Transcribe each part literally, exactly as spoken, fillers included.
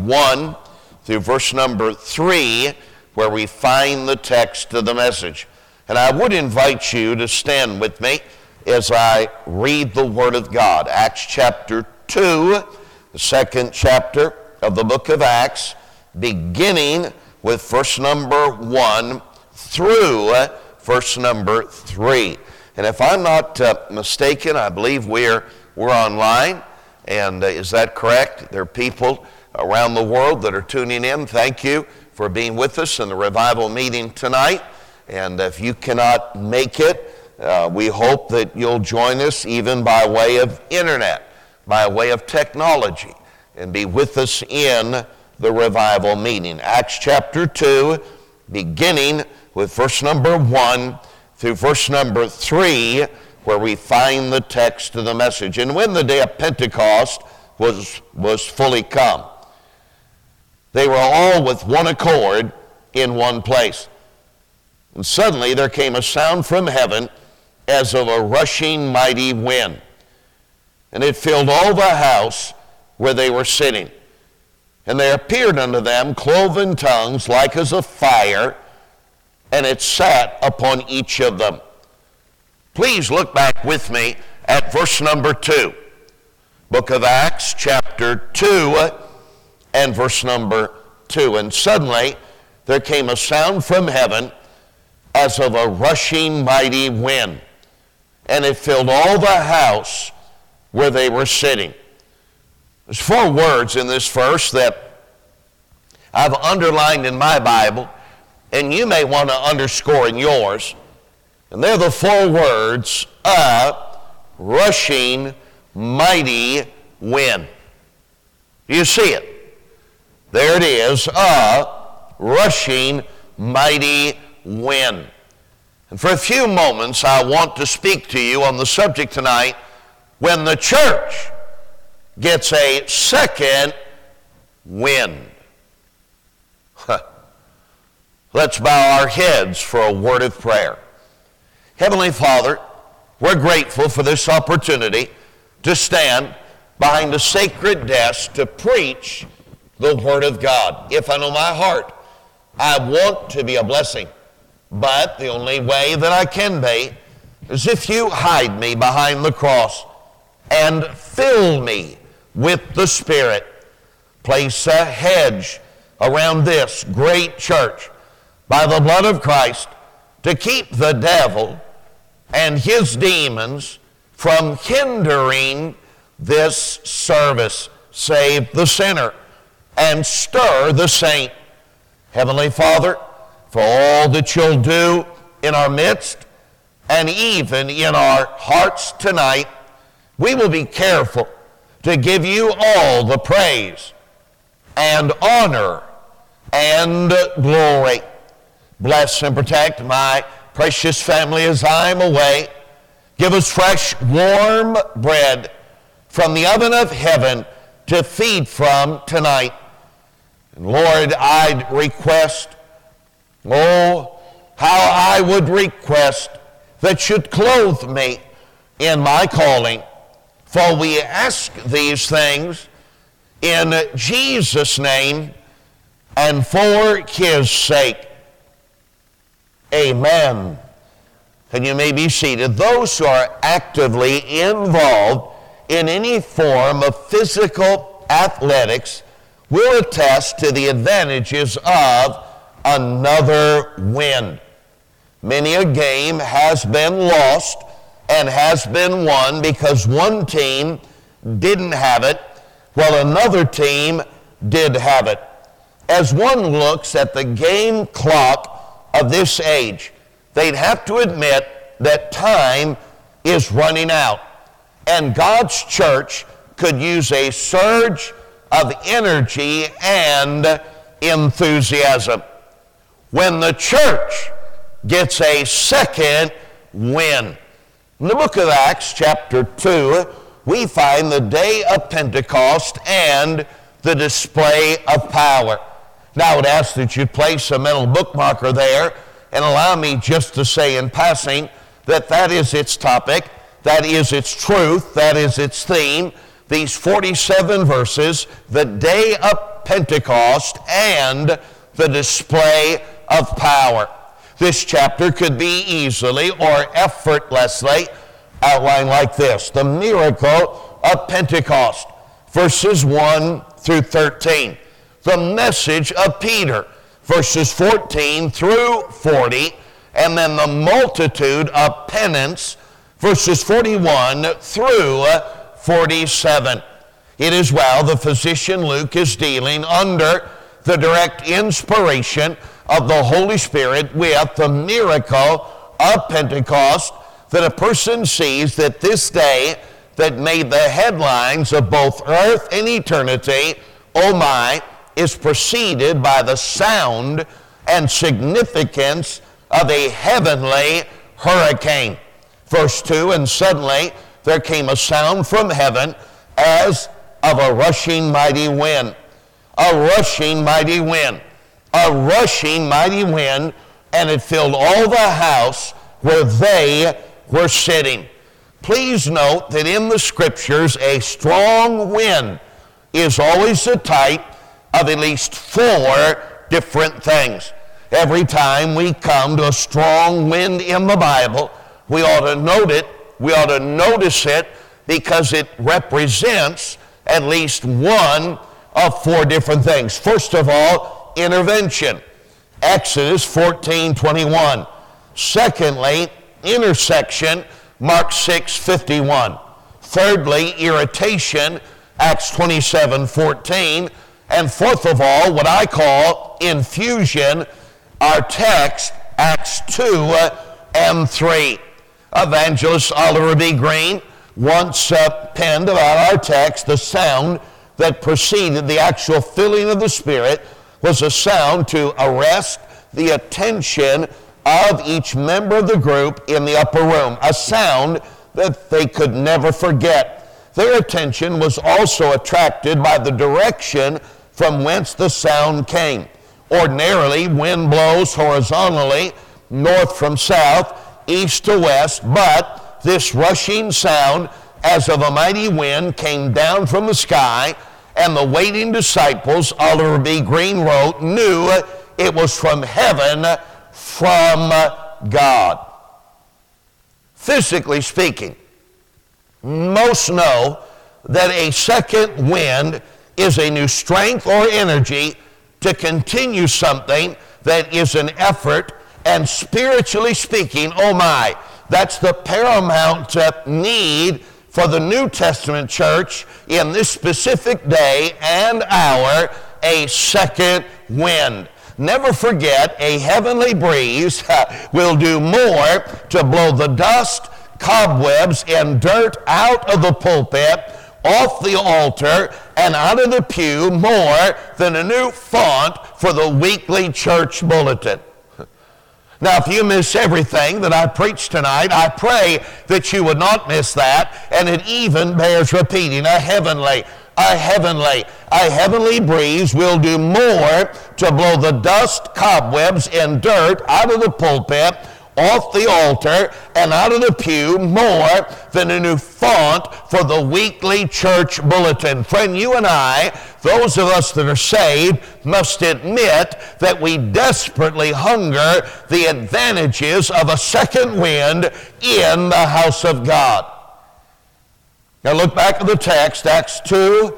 one through verse number three, where we find the text of the message. And I would invite you to stand with me as I read the Word of God. Acts chapter two, the second chapter of the book of Acts, beginning with verse number one through verse number three. And if I'm not uh, mistaken, I believe we're we're online. And uh, is that correct? There are people around the world that are tuning in. Thank you for being with us in the revival meeting tonight. And if you cannot make it, uh, we hope that you'll join us even by way of internet, by way of technology, and be with us in the revival meeting. Acts chapter two, beginning with verse number one through verse number three, where we find the text of the message. And when the day of Pentecost was, was fully come, they were all with one accord in one place. And suddenly there came a sound from heaven as of a rushing mighty wind, and it filled all the house where they were sitting. And there appeared unto them cloven tongues like as of fire, and it sat upon each of them. Please look back with me at verse number two. Book of Acts, chapter two, and verse number two. And suddenly there came a sound from heaven as of a rushing mighty wind, and it filled all the house where they were sitting. There's four words in this verse that I've underlined in my Bible, and you may want to underscore in yours. And they're the four words, a rushing mighty wind. Do you see it? There it is, a rushing mighty wind. And for a few moments, I want to speak to you on the subject tonight, when the church gets a second wind. Let's bow our heads for a word of prayer. Heavenly Father, we're grateful for this opportunity to stand behind a sacred desk to preach the Word of God. If I know my heart, I want to be a blessing, but the only way that I can be is if you hide me behind the cross and fill me with the Spirit. Place a hedge around this great church by the blood of Christ to keep the devil and his demons from hindering this service. Save the sinner and stir the saint. Heavenly Father, for all that you'll do in our midst and even in our hearts tonight, we will be careful to give you all the praise and honor and glory. Bless and protect my precious family as I'm away. Give us fresh, warm bread from the oven of heaven to feed from tonight. And Lord, I'd request, oh, how I would request that you'd clothe me in my calling. For we ask these things in Jesus' name and for his sake. Amen. And you may be seated. Those who are actively involved in any form of physical athletics will attest to the advantages of another wind. Many a game has been lost and has been won because one team didn't have it while another team did have it. As one looks at the game clock of this age, they'd have to admit that time is running out, and God's church could use a surge of energy and enthusiasm. When the church gets a second wind. In the book of Acts, chapter two, we find the day of Pentecost and the display of power. Now I would ask that you place a mental bookmarker there and allow me just to say in passing that that is its topic, that is its truth, that is its theme. These forty-seven verses, the day of Pentecost and the display of power. This chapter could be easily or effortlessly outlined like this: the miracle of Pentecost, verses one through thirteen. The message of Peter, verses fourteen through forty. And then the multitude of penance, verses forty-one through forty-seven. It is well the physician Luke is dealing under the direct inspiration of the Holy Spirit with the miracle of Pentecost, that a person sees that this day that made the headlines of both earth and eternity, oh my, is preceded by the sound and significance of a heavenly hurricane. Verse two, and suddenly there came a sound from heaven as of a rushing mighty wind. A rushing mighty wind. A rushing mighty wind, and it filled all the house where they were sitting. Please note that in the Scriptures, a strong wind is always a type of at least four different things. Every time we come to a strong wind in the Bible, we ought to note it, we ought to notice it, because it represents at least one of four different things. First of all, intervention. Exodus fourteen twenty-one. Secondly, intersection. Mark six fifty-one. Thirdly, irritation. Acts twenty-seven fourteen. And fourth of all, what I call infusion. Our text, Acts two and three. Evangelist Oliver B. Green once uh, penned about our text, the sound that preceded the actual filling of the Spirit was a sound to arrest the attention of each member of the group in the upper room, a sound that they could never forget. Their attention was also attracted by the direction from whence the sound came. Ordinarily, wind blows horizontally, north from south, east to west, but this rushing sound, as of a mighty wind, came down from the sky, and the waiting disciples, Oliver B. Green wrote, knew it was from heaven, from God. Physically speaking, most know that a second wind is a new strength or energy to continue something that is an effort, and spiritually speaking, oh my, that's the paramount uh, need for the New Testament church in this specific day and hour, a second wind. Never forget, a heavenly breeze uh, will do more to blow the dust, cobwebs, and dirt out of the pulpit, off the altar, and out of the pew more than a new font for the weekly church bulletin. Now, if you miss everything that I preached tonight, I pray that you would not miss that, and it even bears repeating. A heavenly, a heavenly, a heavenly breeze will do more to blow the dust, cobwebs, and dirt out of the pulpit, off the altar, and out of the pew more than a new font for the weekly church bulletin. Friend, you and I, those of us that are saved, must admit that we desperately hunger the advantages of a second wind in the house of God. Now look back at the text, Acts two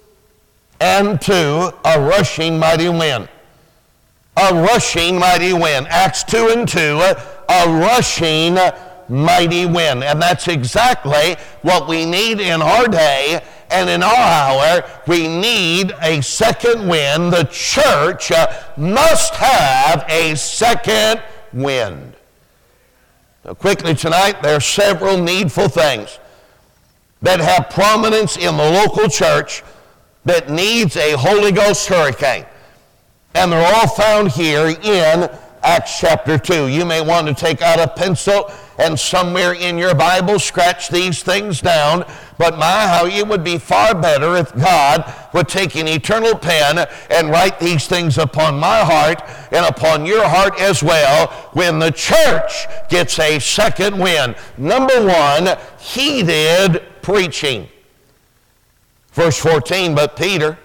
and two, a rushing mighty wind. A rushing mighty wind. Acts two and two, a rushing mighty wind. And that's exactly what we need in our day and in our hour. We need a second wind. The church must have a second wind. Now quickly tonight, there are several needful things that have prominence in the local church that needs a Holy Ghost hurricane. And they're all found here in Acts chapter two. You may want to take out a pencil and somewhere in your Bible scratch these things down. But my, how it would be far better if God would take an eternal pen and write these things upon my heart and upon your heart as well when the church gets a second wind. Number one, heated preaching. Verse fourteen, but Peter,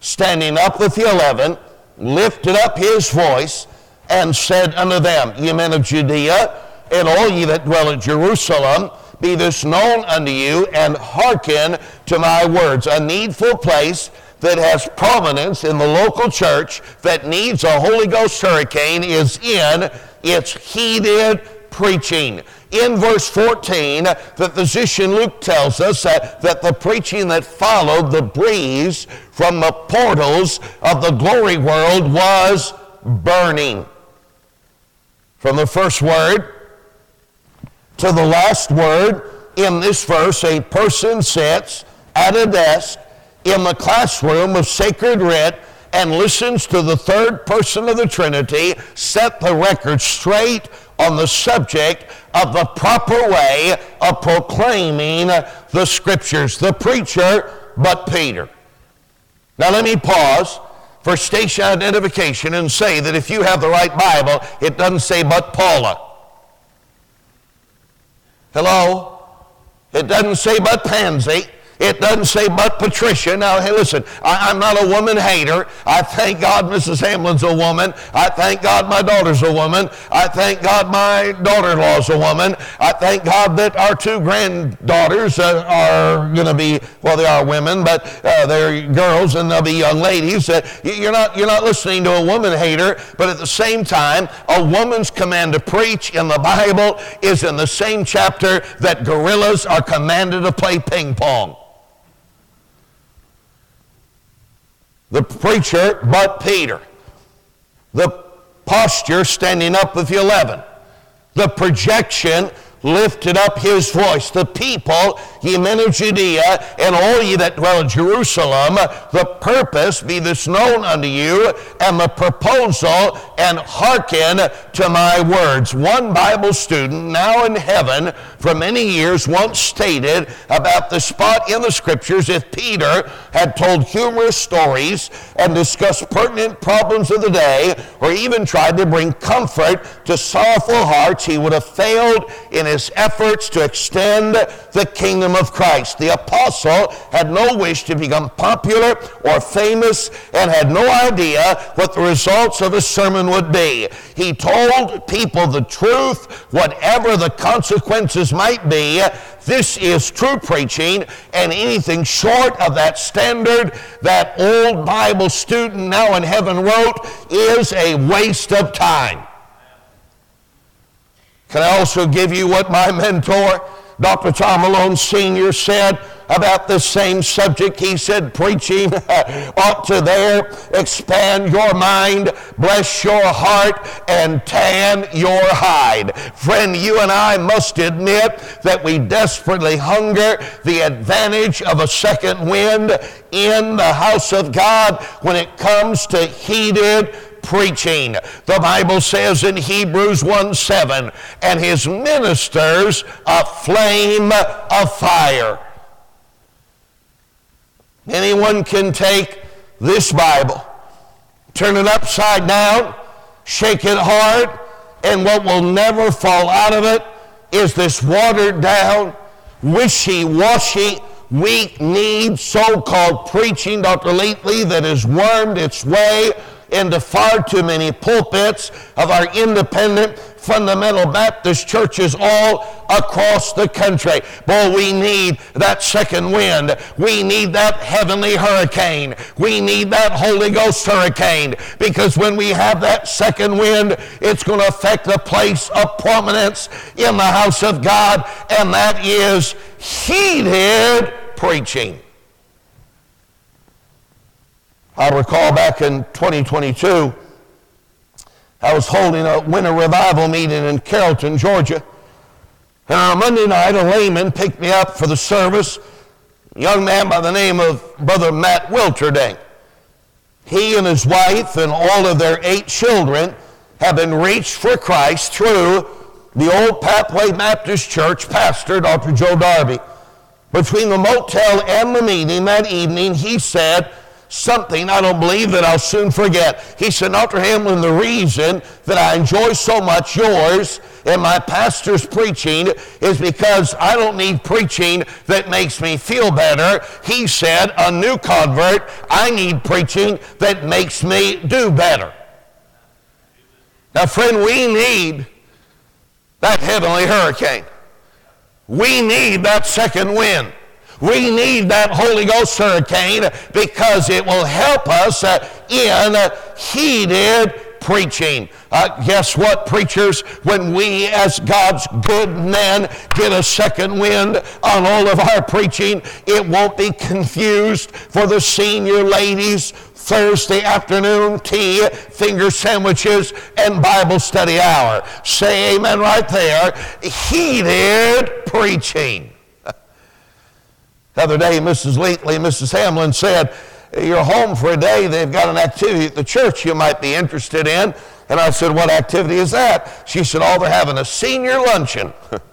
standing up with the eleven, lifted up his voice, and said unto them, Ye men of Judea, and all ye that dwell at Jerusalem, be this known unto you, and hearken to my words. A needful place that has prominence in the local church that needs a Holy Ghost hurricane is in its heated preaching. In verse fourteen, the physician Luke tells us that, that the preaching that followed the breeze from the portals of the glory world was burning. From the first word to the last word in this verse, a person sits at a desk in the classroom of Sacred Writ and listens to the third person of the Trinity set the record straight on the subject of the proper way of proclaiming the Scriptures. The preacher, but Peter. Now let me pause for station identification and say that if you have the right Bible, it doesn't say but Paula. Hello? It doesn't say but Pansy. It doesn't say but Patricia. Now, hey, listen, I, I'm not a woman hater. I thank God Missus Hamlin's a woman. I thank God my daughter's a woman. I thank God my daughter-in-law's a woman. I thank God that our two granddaughters uh, are going to be, well, they are women, but uh, they're girls and they'll be young ladies. Uh, you're not, you're not listening to a woman hater, but at the same time, a woman's command to preach in the Bible is in the same chapter that gorillas are commanded to play ping pong. The preacher, but Peter. The posture, standing up with the eleven. The projection, lifted up his voice. The people, ye men of Judea, and all ye that dwell in Jerusalem, the purpose be this known unto you, and the proposal, and hearken to my words. One Bible student, now in heaven, for many years, once stated about the spot in the Scriptures, if Peter had told humorous stories and discussed pertinent problems of the day, or even tried to bring comfort to sorrowful hearts, he would have failed in his efforts to extend the kingdom of Christ. The apostle had no wish to become popular or famous and had no idea what the results of his sermon would be. He told people the truth, whatever the consequences might be. This is true preaching, and anything short of that standard that old Bible student now in heaven wrote is a waste of time. Can I also give you what my mentor, Doctor Tom Malone Senior said about this same subject? He said, preaching ought to there expand your mind, bless your heart, and tan your hide. Friend, you and I must admit that we desperately hunger the advantage of a second wind in the house of God when it comes to heated preaching. The Bible says in Hebrews one seven, and his ministers a flame of fire. Anyone can take this Bible, turn it upside down, shake it hard, and what will never fall out of it is this watered down, wishy-washy, weak-kneed, so-called preaching, Doctor Lately, that has wormed its way into far too many pulpits of our independent fundamental Baptist churches all across the country. Boy, we need that second wind. We need that heavenly hurricane. We need that Holy Ghost hurricane, because when we have that second wind, it's going to affect the place of prominence in the house of God, and that is heated preaching. I recall back in twenty twenty-two, I was holding a winter revival meeting in Carrollton, Georgia. And on a Monday night, a layman picked me up for the service, a young man by the name of Brother Matt Wilterding. He and his wife and all of their eight children have been reached for Christ through the old Pathway Baptist Church pastor, Doctor Joe Darby. Between the motel and the meeting that evening, he said, something I don't believe that I'll soon forget. He said, Doctor Hamlin, the reason that I enjoy so much yours and my pastor's preaching is because I don't need preaching that makes me feel better. He said, a new convert, I need preaching that makes me do better. Now, friend, we need that heavenly hurricane. We need that second wind. We need that Holy Ghost hurricane because it will help us uh, in uh, heated preaching. Uh, guess what, preachers? When we as God's good men get a second wind on all of our preaching, it won't be confused for the senior ladies' Thursday afternoon tea, finger sandwiches, and Bible study hour. Say amen right there. Heated preaching. The other day, Missus Leatley, Missus Hamlin said, you're home for a day, they've got an activity at the church you might be interested in. And I said, what activity is that? She said, oh, they're having a senior luncheon.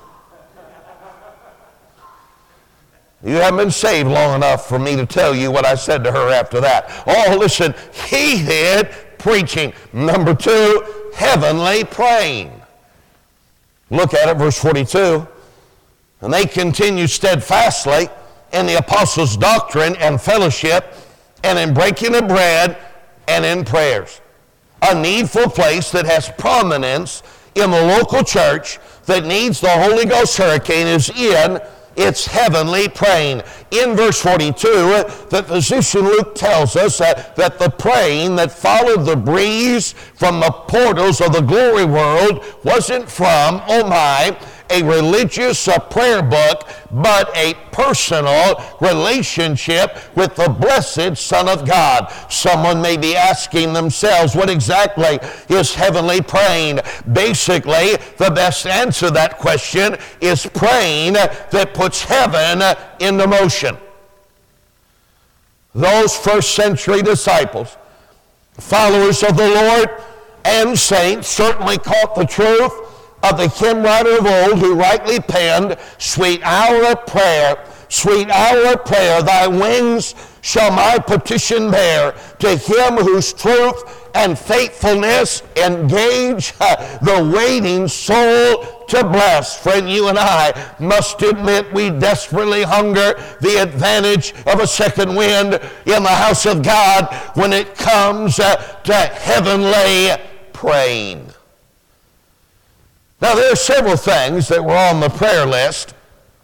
You haven't been saved long enough for me to tell you what I said to her after that. Oh, listen, heated preaching. Number two, heavenly praying. Look at it, verse forty-two. And they continue steadfastly in the apostles' doctrine and fellowship, and in breaking of bread, and in prayers. A needful place that has prominence in the local church that needs the Holy Ghost hurricane is in its heavenly praying. In verse forty-two, the physician Luke tells us that, that the praying that followed the breeze from the portals of the glory world wasn't from, oh my, a religious a prayer book, but a personal relationship with the blessed Son of God. Someone may be asking themselves, what exactly is heavenly praying? Basically, the best answer to that question is praying that puts heaven into motion. Those first century disciples, followers of the Lord and saints, certainly caught the truth of the hymn writer of old who rightly penned, sweet hour of prayer, sweet hour of prayer, thy wings shall my petition bear, to him whose truth and faithfulness engage uh, the waiting soul to bless. Friend, you and I must admit we desperately hunger the advantage of a second wind in the house of God when it comes uh, to heavenly praying. Now, there are several things that were on the prayer list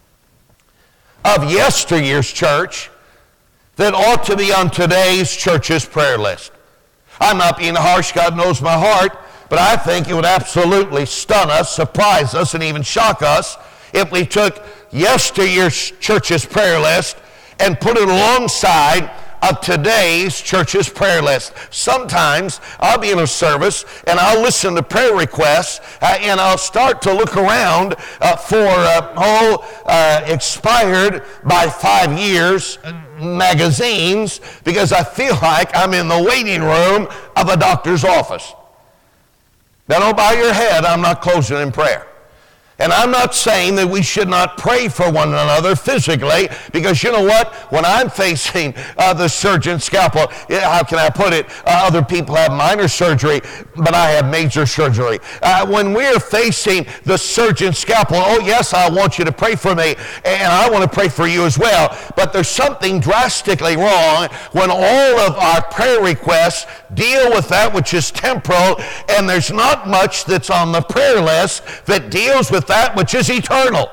of yesteryear's church that ought to be on today's church's prayer list. I'm not being harsh, God knows my heart, but I think it would absolutely stun us, surprise us, and even shock us if we took yesteryear's church's prayer list and put it alongside of today's church's prayer list. Sometimes I'll be in a service and I'll listen to prayer requests uh, and I'll start to look around uh, for uh, oh, uh, expired by five years magazines because I feel like I'm in the waiting room of a doctor's office. Now don't bow your head, I'm not closing in prayer. And I'm not saying that we should not pray for one another physically, because you know what? When I'm facing uh, the surgeon's scalpel, how can I put it? Uh, other people have minor surgery, but I have major surgery. Uh, when we're facing the surgeon's scalpel, oh yes, I want you to pray for me, and I want to pray for you as well. But there's something drastically wrong when all of our prayer requests deal with that which is temporal, and there's not much that's on the prayer list that deals with that which is eternal.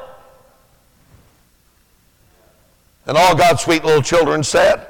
And all God's sweet little children said.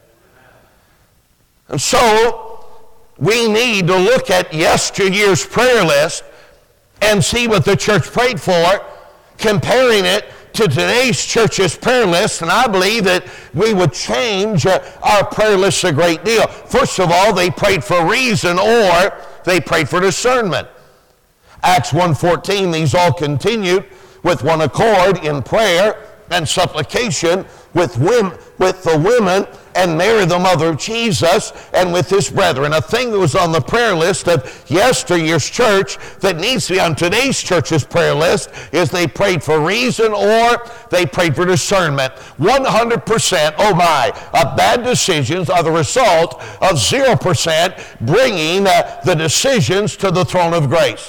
And so we need to look at yesteryear's prayer list and see what the church prayed for, comparing it to today's church's prayer list, and I believe that we would change uh, our prayer list a great deal. First of all, they prayed for reason, or they prayed for discernment. Acts one fourteen, these all continued with one accord in prayer and supplication with women, with the women and Mary, the mother of Jesus, and with his brethren. A thing that was on the prayer list of yesteryear's church that needs to be on today's church's prayer list is they prayed for reason or they prayed for discernment. one hundred percent, oh my, of bad decisions are the result of zero percent bringing uh, the decisions to the throne of grace.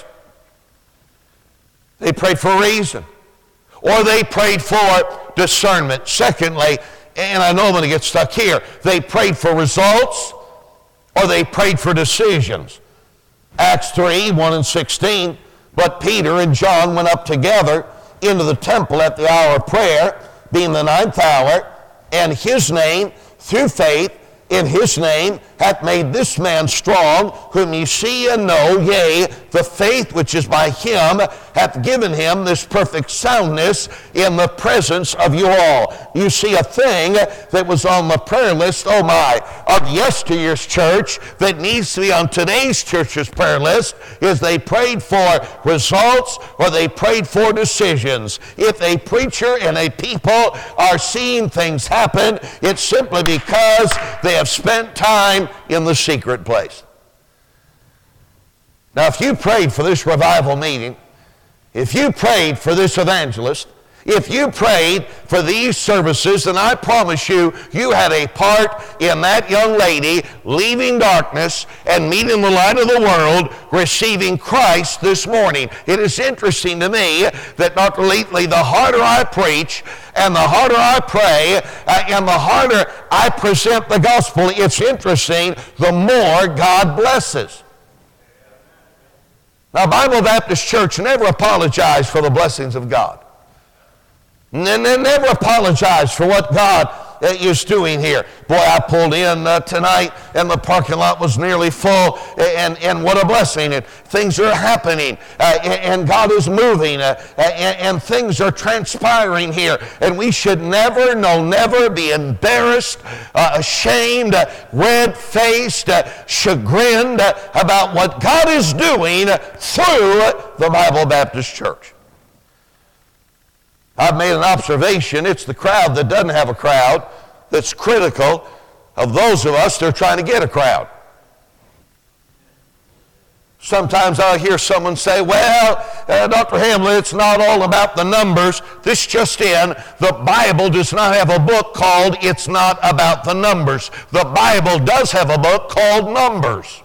They prayed for reason or they prayed for discernment. Secondly, and I know I'm going to get stuck here, they prayed for results or they prayed for decisions. Acts three, one and sixteen, but Peter and John went up together into the temple at the hour of prayer, being the ninth hour, and his name, through faith in his name, hath made this man strong, whom ye see and know, yea, the faith which is by him hath given him this perfect soundness in the presence of you all. You see, a thing that was on the prayer list, oh my, of yesteryear's church that needs to be on today's church's prayer list is they prayed for results or they prayed for decisions. If a preacher and a people are seeing things happen, it's simply because they have spent time in the secret place. Now, if you prayed for this revival meeting, if you prayed for this evangelist, if you prayed for these services, then I promise you, you had a part in that young lady leaving darkness and meeting the light of the world, receiving Christ this morning. It is interesting to me that, Doctor Leatley, the harder I preach and the harder I pray uh, and the harder I present the gospel, it's interesting, the more God blesses. Now, Bible Baptist Church never apologized for the blessings of God. And they never apologize for what God is doing here. Boy, I pulled in uh, tonight and the parking lot was nearly full, and, and what a blessing. And things are happening, uh, and God is moving, uh, and, and things are transpiring here. And we should never, no, never be embarrassed, uh, ashamed, uh, red-faced, uh, chagrined uh, about what God is doing through the Bible Baptist Church. I've made an observation. It's the crowd that doesn't have a crowd that's critical of those of us that are trying to get a crowd. Sometimes I'll hear someone say, well, uh, Doctor Hamlin, it's not all about the numbers. This just in, the Bible does not have a book called It's Not About the Numbers. The Bible does have a book called Numbers.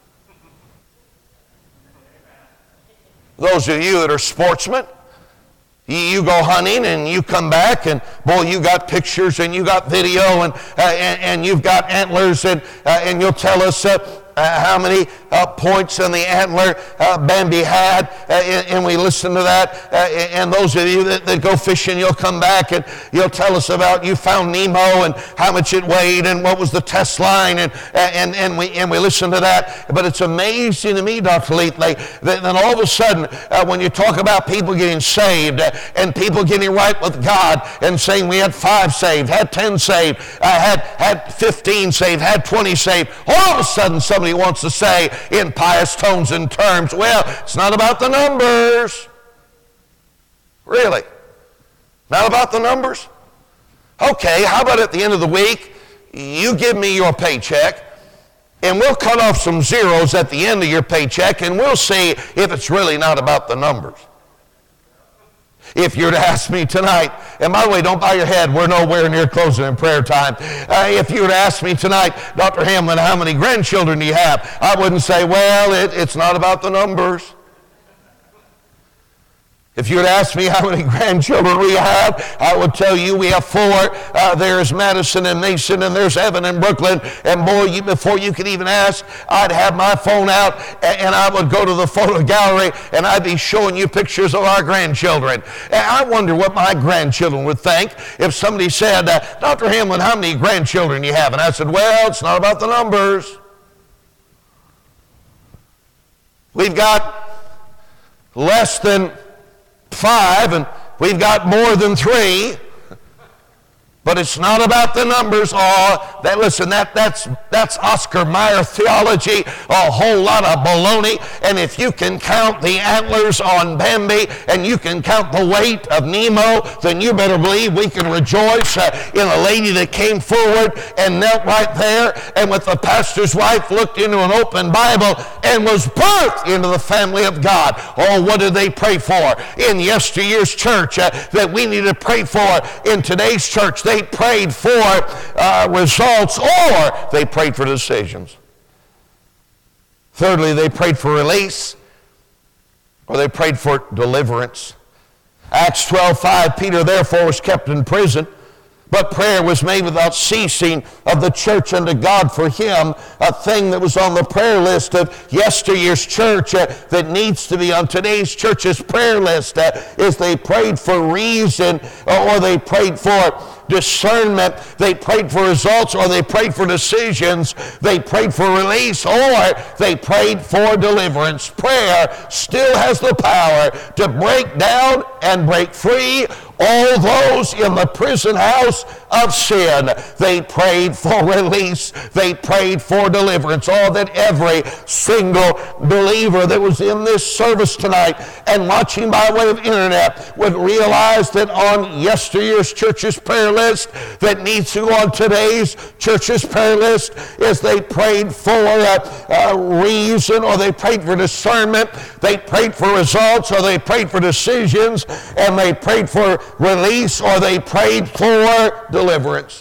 Those of you that are sportsmen, you go hunting and you come back and, boy, you got pictures and you got video and uh, and, and you've got antlers and uh, and you'll tell us uh, uh, how many uh, points in the antler uh, Bambi had, uh, and, and we listen to that. Uh, and those of you that, that go fishing, you'll come back and you'll tell us about you found Nemo and how much it weighed and what was the test line, and and and we and we listen to that. But it's amazing to me, Doctor Leatley, that then all of a sudden, uh, when you talk about people getting saved uh, and people getting right with God and saying we had five saved, had ten saved, uh, had had fifteen saved, had twenty saved, all of a sudden somebody wants to say in pious tones and terms, well, it's not about the numbers. Really? Not about the numbers? Okay, how about at the end of the week, you give me your paycheck, and we'll cut off some zeros at the end of your paycheck, and we'll see if it's really not about the numbers. If you were to ask me tonight, and by the way, don't bow your head, we're nowhere near closing in prayer time. Uh, if you were to ask me tonight, Doctor Hamlin, how many grandchildren do you have? I wouldn't say, well, it, it's not about the numbers. If you would ask me how many grandchildren we have, I would tell you we have four. Uh, there's Madison and Mason, and there's Evan and Brooklyn. And boy, you, before you could even ask, I'd have my phone out, and, and I would go to the photo gallery, and I'd be showing you pictures of our grandchildren. And I wonder what my grandchildren would think if somebody said, uh, Doctor Hamlin, how many grandchildren do you have? And I said, well, it's not about the numbers. We've got less than five, and we've got more than three. But it's not about the numbers. Oh, that, listen, that, that's, that's Oscar Mayer theology, a whole lot of baloney. And if you can count the antlers on Bambi and you can count the weight of Nemo, then you better believe we can rejoice uh, in a lady that came forward and knelt right there and with the pastor's wife looked into an open Bible and was birthed into the family of God. Oh, what did they pray for in yesteryear's church uh, that we need to pray for in today's church? They prayed for uh, results, or they prayed for decisions. Thirdly, they prayed for release, or they prayed for deliverance. Acts twelve five, Peter therefore was kept in prison, but prayer was made without ceasing of the church unto God for him, a thing that was on the prayer list of yesteryear's church uh, that needs to be on today's church's prayer list uh, is they prayed for reason, or, or they prayed for discernment, they prayed for results, or they prayed for decisions, they prayed for release, or they prayed for deliverance. Prayer still has the power to break down and break free all those in the prison house of sin. They prayed for release. They prayed for deliverance. Oh, that every single believer that was in this service tonight and watching by way of internet would realize that on yesteryear's church's prayer list that needs to go on today's church's prayer list is they prayed for a, a reason, or they prayed for discernment, they prayed for results, or they prayed for decisions, and they prayed for release, or they prayed for deliverance.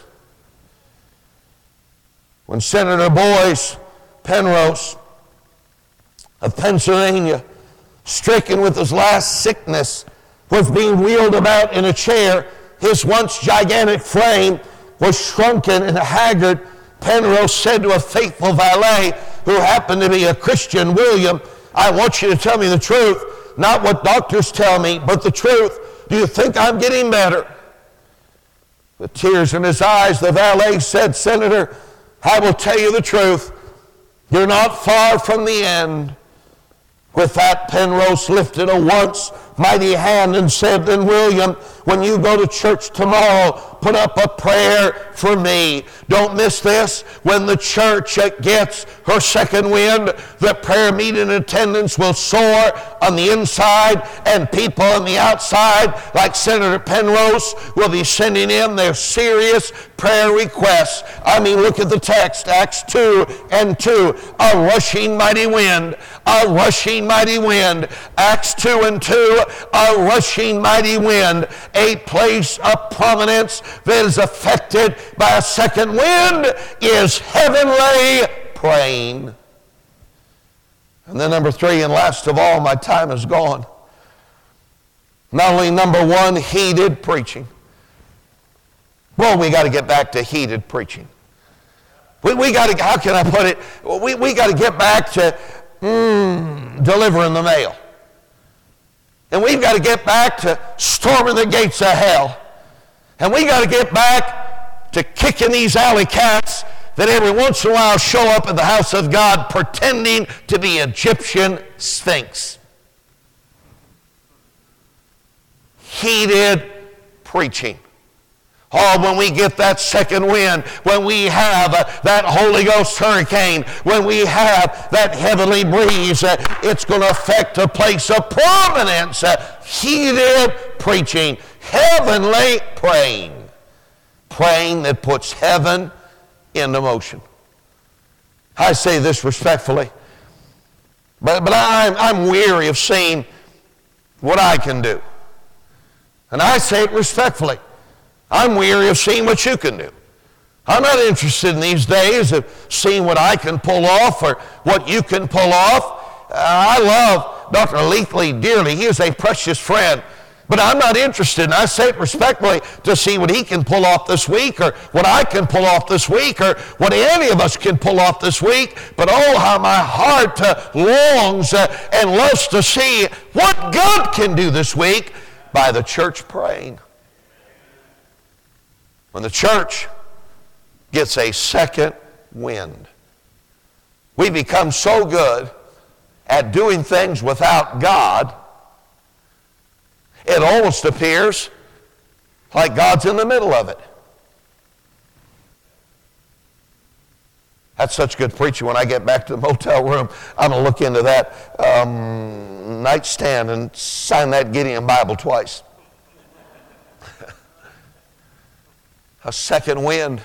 When Senator Boyce Penrose of Pennsylvania, stricken with his last sickness, was being wheeled about in a chair, his once gigantic frame was shrunken and haggard, Penrose said to a faithful valet who happened to be a Christian, William, I want you to tell me the truth, not what doctors tell me, but the truth. Do you think I'm getting better? With tears in his eyes, the valet said, Senator, I will tell you the truth. You're not far from the end. With that, Penrose lifted a once mighty hand and said, then William, when you go to church tomorrow, put up a prayer for me. Don't miss this. When the church gets her second wind, the prayer meeting attendance will soar on the inside, and people on the outside, like Senator Penrose, will be sending in their serious prayer requests. I mean, look at the text, Acts two and two. A rushing mighty wind, a rushing mighty wind. Acts two and two, a rushing mighty wind. A place of prominence that is affected by a second wind is heavenly praying. And then number three, and last of all, my time is gone. Not only number one, heated preaching. Well, we got to get back to heated preaching. We, we got to, how can I put it? We, we got to get back to mm, delivering the mail. And we've got to get back to storming the gates of hell. And we got to get back to kicking these alley cats that every once in a while show up at the house of God pretending to be Egyptian sphinx. Heated preaching. Oh, when we get that second wind, when we have uh, that Holy Ghost hurricane, when we have that heavenly breeze, uh, it's going to affect a place of prominence. Uh, heated preaching, heavenly praying, praying that puts heaven into motion. I say this respectfully, but, but I'm, I'm weary of seeing what I can do. And I say it respectfully. I'm weary of seeing what you can do. I'm not interested in these days of seeing what I can pull off or what you can pull off. Uh, I love Doctor Leathley dearly. He is a precious friend. But I'm not interested, and I say it respectfully, to see what he can pull off this week or what I can pull off this week or what any of us can pull off this week. But oh, how my heart uh, longs uh, and loves to see what God can do this week by the church praying. When the church gets a second wind, we become so good at doing things without God, it almost appears like God's in the middle of it. That's such good preaching. When I get back to the motel room, I'm going to look into that um, nightstand and sign that Gideon Bible twice. A second wind.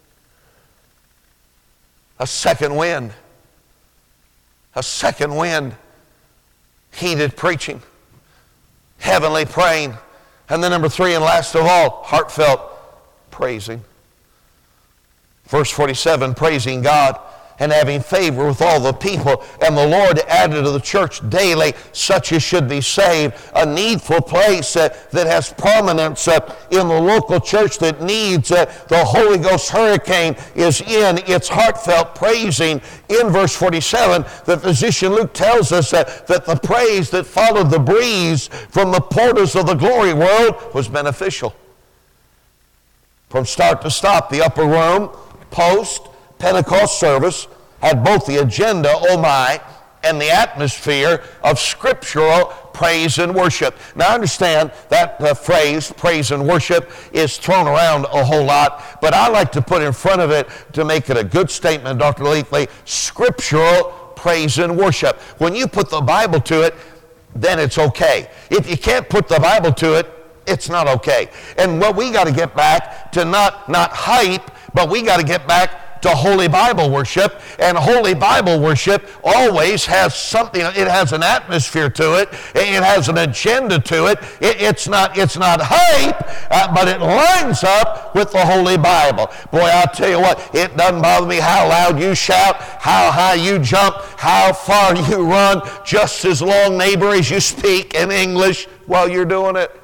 A second wind. A second wind. Heated preaching. Heavenly praying. And then number three and last of all, heartfelt praising. Verse forty-seven, praising God and having favor with all the people. And the Lord added to the church daily such as should be saved. A needful place uh, that has prominence uh, in the local church that needs uh, the Holy Ghost hurricane is in its heartfelt praising. In verse forty-seven, the physician Luke tells us uh, that the praise that followed the breeze from the portals of the glory world was beneficial. From start to stop, the upper room, post-Pentecost service had both the agenda, oh my, and the atmosphere of scriptural praise and worship. Now I understand that uh, phrase, praise and worship, is thrown around a whole lot, but I like to put in front of it to make it a good statement, Doctor Leafley, scriptural praise and worship. When you put the Bible to it, then it's okay. If you can't put the Bible to it, it's not okay. And what we got to get back to not, not hype, but we got to get back to Holy Bible worship. And Holy Bible worship always has something, it has an atmosphere to it, it has an agenda to it. it it's, not, it's not hype, uh, but it lines up with the Holy Bible. Boy, I'll tell you what, it doesn't bother me how loud you shout, how high you jump, how far you run, just as long, neighbor, as you speak in English while you're doing it.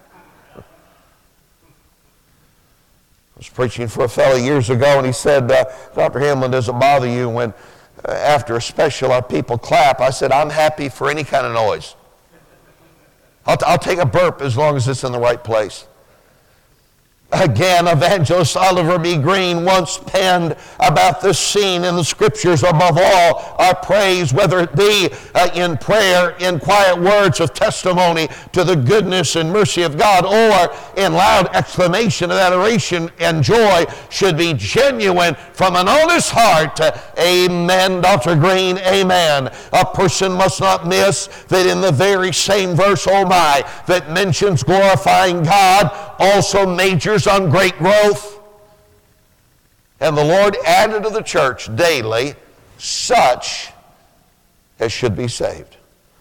I was preaching for a fellow years ago, and he said, uh, Doctor Hamlin, does it bother you when uh, after a special our people clap? I said, I'm happy for any kind of noise. I'll, t- I'll take a burp as long as it's in the right place. Again, Evangelist Oliver B. Green once penned about this scene in the Scriptures. Above all, our praise, whether it be uh, in prayer, in quiet words of testimony to the goodness and mercy of God, or in loud exclamation of adoration and joy, should be genuine from an honest heart. Uh, amen, Doctor Green, amen. A person must not miss that in the very same verse, oh my, that mentions glorifying God, also majors on great growth. And the Lord added to the church daily such as should be saved.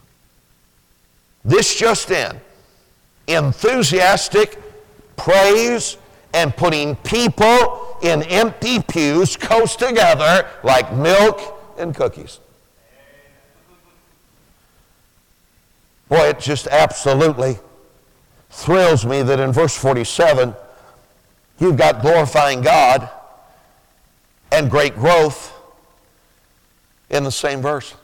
This just in, enthusiastic praise and putting people in empty pews close together like milk and cookies. Boy, it just absolutely thrills me that in verse forty-seven, you've got glorifying God and great growth in the same verse.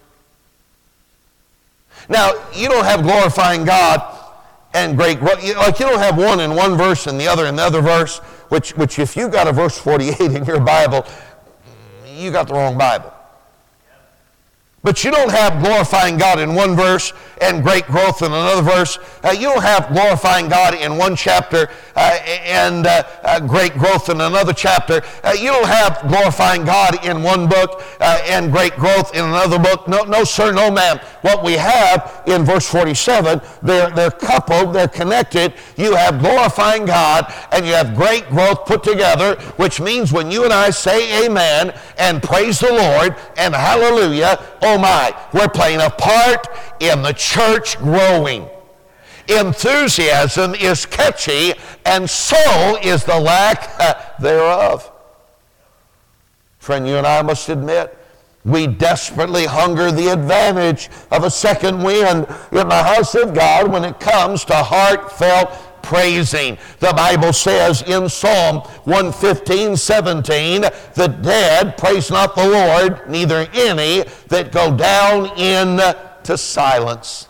Now, you don't have glorifying God and great growth. Like you don't have one in one verse and the other in the other verse, which, which if you've got a verse forty-eight in your Bible, you got the wrong Bible. But you don't have glorifying God in one verse and great growth in another verse. Uh, you don't have glorifying God in one chapter uh, and uh, uh, great growth in another chapter. Uh, you don't have glorifying God in one book uh, and great growth in another book. No, no, sir, no, ma'am. What we have in verse forty-seven, they're, they're coupled, they're connected. You have glorifying God and you have great growth put together, which means when you and I say amen and praise the Lord and hallelujah, oh my, we're playing a part in the church growing. Enthusiasm is catchy, and so is the lack thereof. Friend, you and I must admit, we desperately hunger the advantage of a second wind in the house of God when it comes to heartfelt praising. The Bible says in Psalm one fifteen, seventeen, the dead praise not the Lord, neither any that go down into silence.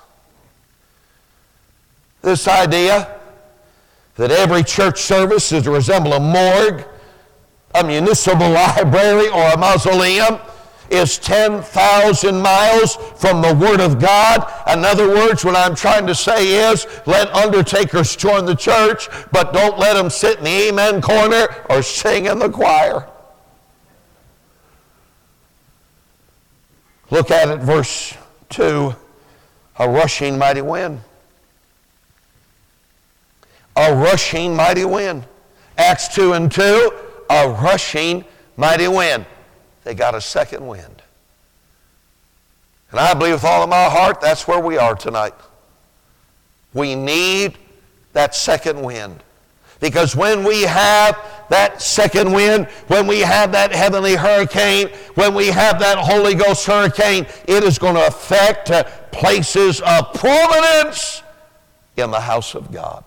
This idea that every church service is to resemble a morgue, a municipal library, or a mausoleum is ten thousand miles from the Word of God. In other words, what I'm trying to say is, let undertakers join the church, but don't let them sit in the amen corner or sing in the choir. Look at it, verse two, a rushing mighty wind. A rushing mighty wind. Acts two and two, a rushing mighty wind. They got a second wind. And I believe with all of my heart that's where we are tonight. We need that second wind. Because when we have that second wind, when we have that heavenly hurricane, when we have that Holy Ghost hurricane, it is going to affect uh, places of prominence in the house of God.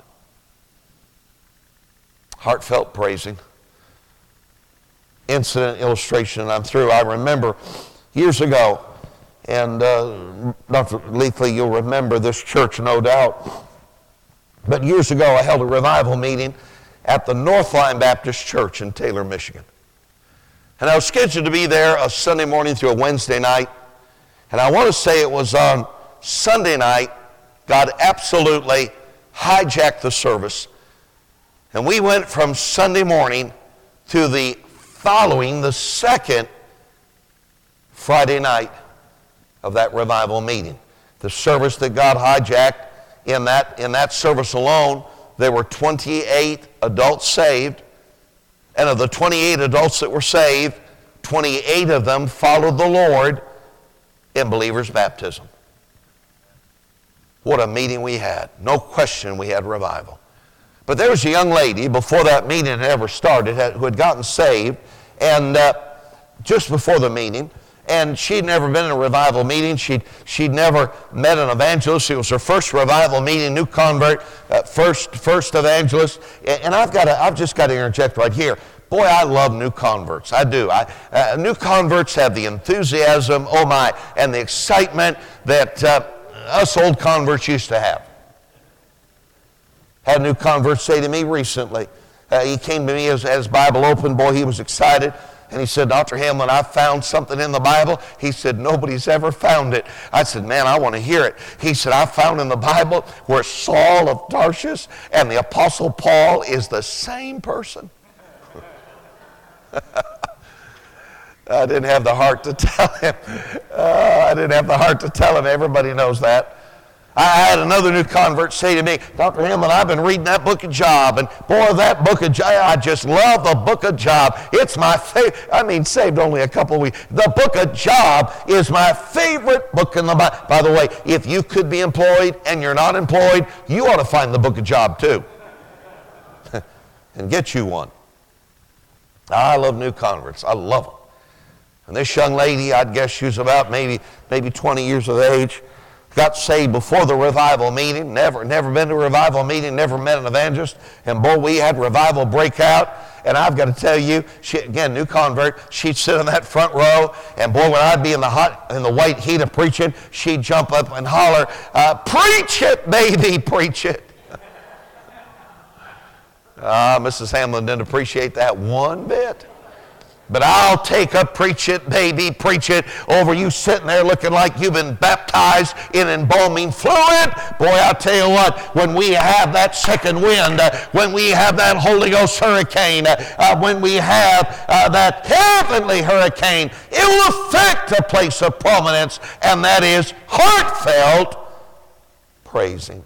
Heartfelt praising. Incident illustration, and I'm through. I remember years ago, and uh, Doctor Leathley, you'll remember this church, no doubt. But years ago, I held a revival meeting at the Northline Baptist Church in Taylor, Michigan. And I was scheduled to be there a Sunday morning through a Wednesday night. And I want to say it was on Sunday night, God absolutely hijacked the service. And we went from Sunday morning to the following, the second Friday night of that revival meeting. The service that God hijacked, in that, in that service alone, there were twenty-eight adults saved. And of the twenty-eight adults that were saved, twenty-eight of them followed the Lord in believers' baptism. What a meeting we had. No question we had revival. But there was a young lady before that meeting had ever started who had gotten saved, and uh, just before the meeting, and she'd never been in a revival meeting. She'd, she'd never met an evangelist. It was her first revival meeting, new convert, uh, first first evangelist. And I've got to, I've just got to interject right here. Boy, I love new converts. I do. I, uh, new converts have the enthusiasm, oh my, and the excitement that uh, us old converts used to have. Had a new convert say to me recently, uh, he came to me as, as Bible open, boy, he was excited. And he said, Doctor Hamlin, I found something in the Bible. He said, nobody's ever found it. I said, man, I want to hear it. He said, I found in the Bible where Saul of Tarsus and the Apostle Paul is the same person. I didn't have the heart to tell him. Uh, I didn't have the heart to tell him. Everybody knows that. I had another new convert say to me, Doctor Hamlin, I've been reading that book of Job, and boy, that book of Job, I just love the book of Job. It's my favorite. I mean, saved only a couple of weeks. The book of Job is my favorite book in the Bible. By the way, if you could be employed and you're not employed, you ought to find the book of Job too. And get you one. I love new converts. I love them. And this young lady, I'd guess she was about maybe, maybe twenty years of age, got saved before the revival meeting, never never been to a revival meeting, never met an evangelist, and boy, we had revival break out. And I've got to tell you, she, again, new convert, she'd sit in that front row, and boy, when I'd be in the hot, in the white heat of preaching, she'd jump up and holler, uh, preach it, baby, preach it. Ah, uh, Missus Hamlin didn't appreciate that one bit. But I'll take a preach it, baby, preach it over you sitting there looking like you've been baptized in embalming fluid. Boy, I'll tell you what, when we have that second wind, uh, when we have that Holy Ghost hurricane, uh, uh, when we have uh, that heavenly hurricane, it will affect a place of prominence, and that is heartfelt praising.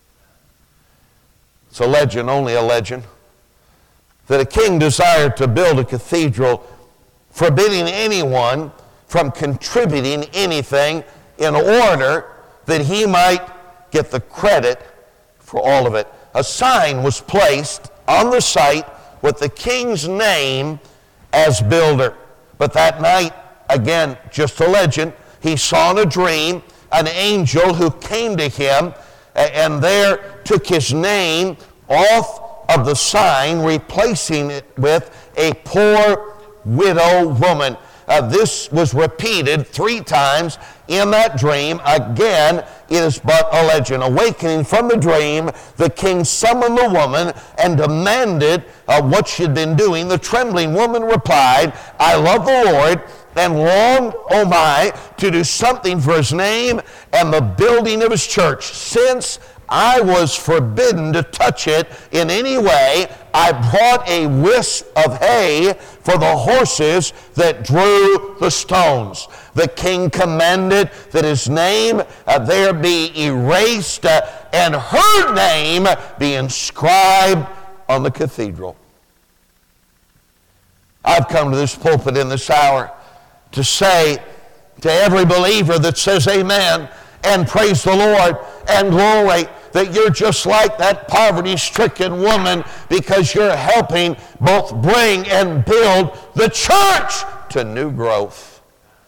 It's a legend, only a legend, that a king desired to build a cathedral, forbidding anyone from contributing anything in order that he might get the credit for all of it. A sign was placed on the site with the king's name as builder. But that night, again, just a legend, he saw in a dream an angel who came to him and there took his name off of the sign, replacing it with a poor widow woman. Uh, this was repeated three times in that dream. Again, it is but a legend. Awakening from the dream, the king summoned the woman and demanded uh, what she had been doing. The trembling woman replied, I love the Lord and longed, oh my, to do something for his name and the building of his church. Since I was forbidden to touch it in any way. I brought a wisp of hay for the horses that drew the stones. The king commanded that his name uh, there be erased uh, and her name be inscribed on the cathedral. I've come to this pulpit in this hour to say to every believer that says amen and praise the Lord and glory, that you're just like that poverty-stricken woman, because you're helping both bring and build the church to new growth.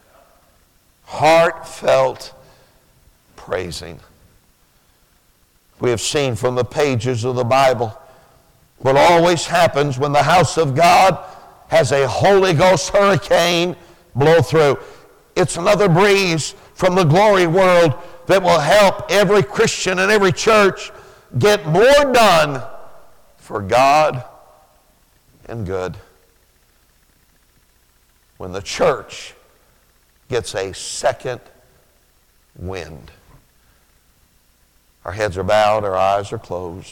Heartfelt praising. We have seen from the pages of the Bible what always happens when the house of God has a Holy Ghost hurricane blow through. It's another breeze from the glory world that will help every Christian and every church get more done for God and good. When the church gets a second wind. Our heads are bowed, our eyes are closed.